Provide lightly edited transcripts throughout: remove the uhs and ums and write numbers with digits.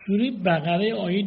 سوره بقره آیه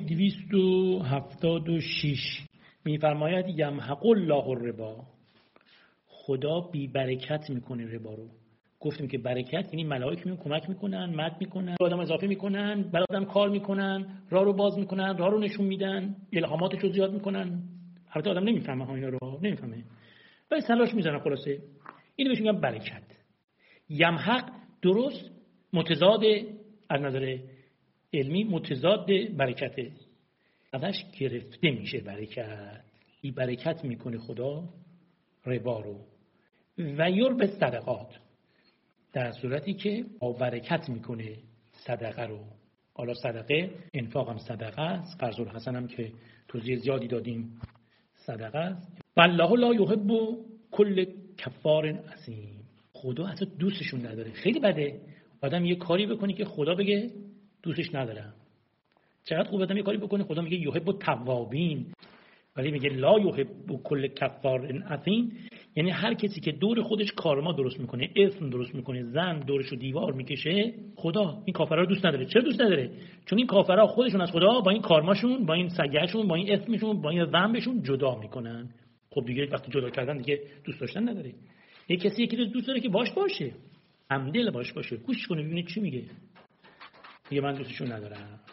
276 می‌فرماید یمحق الله الربا، خدا بی برکت میکنه ربا رو. گفتیم که برکت یعنی ملائکه میان کمک میکنن، مد میکنن، آدم اضافه میکنن، برای آدم کار میکنن، راه رو باز میکنن، راه رو نشون میدن، الهاماتش رو زیاد میکنن. البته آدم نمیفهمه ها، اینا رو نمیفهمه ولی سلاش میزنه. خلاصه اینو بهش میگن برکت. یمحق درست متضاد از نظر علمی متضاد برکته، ازش گرفته میشه برکت. بی برکت میکنه خدا ربا رو. و یربی صدقات، در صورتی که با برکت میکنه صدقه رو. حالا صدقه انفاق هم صدقه است، قرض الحسن هم که توضیح زیادی دادیم صدقه است. والله لا یحب کل کفار اثیم، خدا اصلا دوستشون نداره. خیلی بده آدم یه کاری بکنه که خدا بگه دوستش ندارم. چقدر خوب آدم یه کاری بکنه خدا میگه یحب التوابین، ولی میگه لا یحب کل کفار اثیم، یعنی هر کسی که دور خودش کارما درست میکنه، اثم درست میکنه، زن دورش رو دیوار میکشه، خدا این کافرها رو دوست نداره. چرا دوست نداره؟ چون این کافرها خودشون از خدا با این کارماشون، با این سیئه‌شون، با این اثمشون، با این ذنبشون جدا میکنن. خب دیگه وقتی جدا کردن دیگه دوست داشتن نداره. یه کسی یکی دوست داره که باشه، همدل باشه، گوش کنه ببینه چی میگه. میگه من دوستشون ندارم.